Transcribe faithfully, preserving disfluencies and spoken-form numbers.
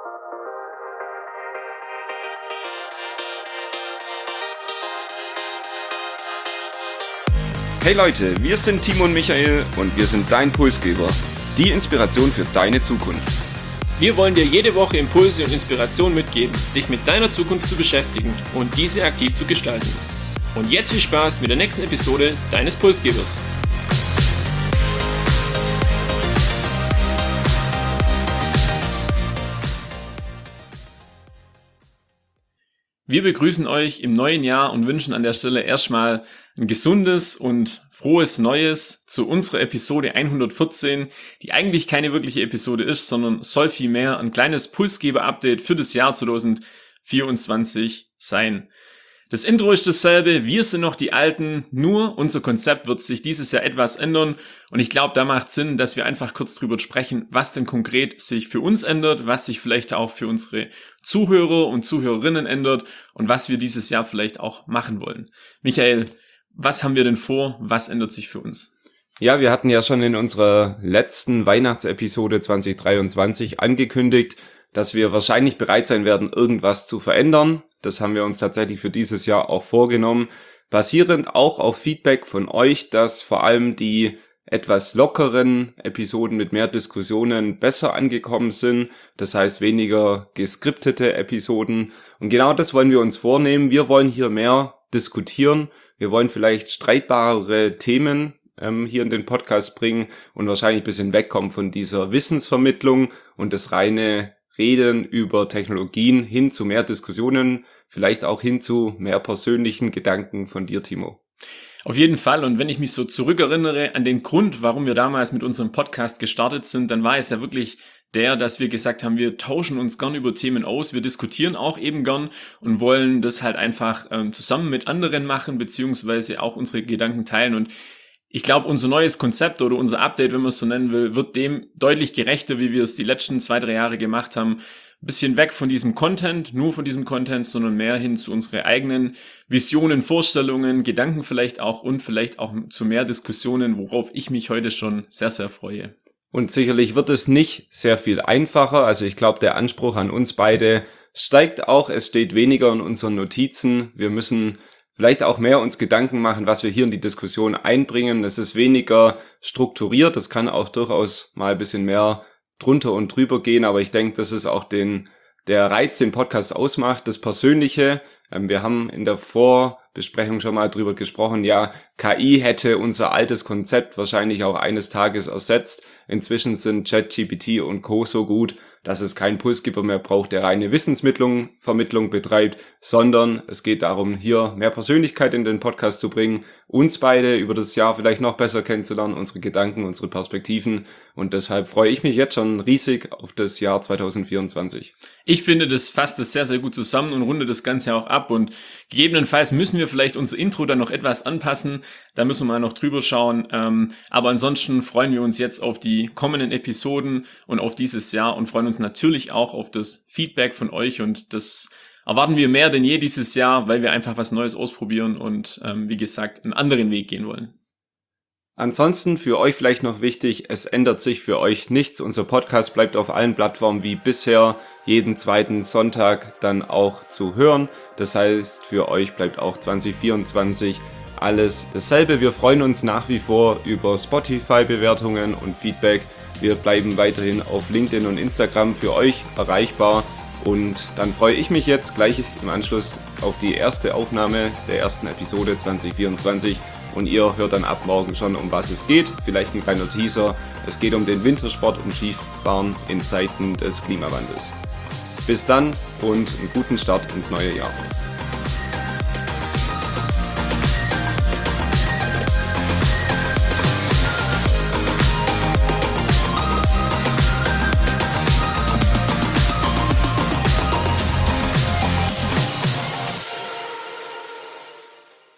Hey Leute, wir sind Timo und Michael und wir sind dein Pulsgeber, die Inspiration für deine Zukunft. Wir wollen dir jede Woche Impulse und Inspiration mitgeben, dich mit deiner Zukunft zu beschäftigen und diese aktiv zu gestalten. Und jetzt viel Spaß mit der nächsten Episode deines Pulsgebers. Wir begrüßen euch im neuen Jahr und wünschen an der Stelle erstmal ein gesundes und frohes Neues zu unserer Episode hundertvierzehn, die eigentlich keine wirkliche Episode ist, sondern soll vielmehr ein kleines Pulsgeber-Update für das Jahr zwanzig vierundzwanzig sein. Das Intro ist dasselbe, wir sind noch die Alten, nur unser Konzept wird sich dieses Jahr etwas ändern und ich glaube, da macht Sinn, dass wir einfach kurz drüber sprechen, was denn konkret sich für uns ändert, was sich vielleicht auch für unsere Zuhörer und Zuhörerinnen ändert und was wir dieses Jahr vielleicht auch machen wollen. Michael, was haben wir denn vor? Was ändert sich für uns? Ja, wir hatten ja schon in unserer letzten Weihnachtsepisode zwanzig dreiundzwanzig angekündigt, dass wir wahrscheinlich bereit sein werden, irgendwas zu verändern. Das haben wir uns tatsächlich für dieses Jahr auch vorgenommen, basierend auch auf Feedback von euch, dass vor allem die etwas lockeren Episoden mit mehr Diskussionen besser angekommen sind. Das heißt weniger geskriptete Episoden. Und genau das wollen wir uns vornehmen. Wir wollen hier mehr diskutieren. Wir wollen vielleicht streitbarere Themen ähm, hier in den Podcast bringen und wahrscheinlich ein bisschen wegkommen von dieser Wissensvermittlung und das reine Reden über Technologien hin zu mehr Diskussionen, vielleicht auch hin zu mehr persönlichen Gedanken von dir, Timo. Auf jeden Fall, und wenn ich mich so zurückerinnere an den Grund, warum wir damals mit unserem Podcast gestartet sind, dann war es ja wirklich der, dass wir gesagt haben, wir tauschen uns gern über Themen aus, wir diskutieren auch eben gern und wollen das halt einfach ähm, zusammen mit anderen machen, beziehungsweise auch unsere Gedanken teilen. Und ich glaube, unser neues Konzept oder unser Update, wenn man es so nennen will, wird dem deutlich gerechter, wie wir es die letzten zwei, drei Jahre gemacht haben. Ein bisschen weg von diesem Content, nur von diesem Content, sondern mehr hin zu unseren eigenen Visionen, Vorstellungen, Gedanken vielleicht auch und vielleicht auch zu mehr Diskussionen, worauf ich mich heute schon sehr, sehr freue. Und sicherlich wird es nicht sehr viel einfacher. Also ich glaube, der Anspruch an uns beide steigt auch. Es steht weniger in unseren Notizen. Wir müssen vielleicht auch mehr uns Gedanken machen, was wir hier in die Diskussion einbringen. Es ist weniger strukturiert, das kann auch durchaus mal ein bisschen mehr drunter und drüber gehen, aber ich denke, das ist auch den der Reiz, den Podcast ausmacht, das Persönliche. Wir haben in der Vorbesprechung schon mal drüber gesprochen, ja, K I hätte unser altes Konzept wahrscheinlich auch eines Tages ersetzt. Inzwischen sind ChatGPT und Co. so gut, dass es keinen Pulsgeber mehr braucht, der reine Wissensvermittlung Vermittlung betreibt, sondern es geht darum, hier mehr Persönlichkeit in den Podcast zu bringen, uns beide über das Jahr vielleicht noch besser kennenzulernen, unsere Gedanken, unsere Perspektiven, und deshalb freue ich mich jetzt schon riesig auf das Jahr zwanzig vierundzwanzig. Ich finde, das fasst es sehr, sehr gut zusammen und rundet das Ganze auch ab, und gegebenenfalls müssen wir vielleicht unser Intro dann noch etwas anpassen, da müssen wir mal noch drüber schauen, ähm, aber ansonsten freuen wir uns jetzt auf die kommenden Episoden und auf dieses Jahr und freuen uns natürlich auch auf das Feedback von euch, und das erwarten wir mehr denn je dieses Jahr, weil wir einfach was Neues ausprobieren und ähm, wie gesagt einen anderen Weg gehen wollen. Ansonsten für euch vielleicht noch wichtig, es ändert sich für euch nichts. Unser Podcast bleibt auf allen Plattformen wie bisher jeden zweiten Sonntag dann auch zu hören. Das heißt, für euch bleibt auch zwanzig vierundzwanzig alles dasselbe. Wir freuen uns nach wie vor über Spotify-Bewertungen und Feedback. Wir bleiben weiterhin auf LinkedIn und Instagram für euch erreichbar. Und dann freue ich mich jetzt gleich im Anschluss auf die erste Aufnahme der ersten Episode zwanzig vierundzwanzig. Und ihr hört dann ab morgen schon, um was es geht. Vielleicht ein kleiner Teaser. Es geht um den Wintersport, um Skifahren in Zeiten des Klimawandels. Bis dann und einen guten Start ins neue Jahr.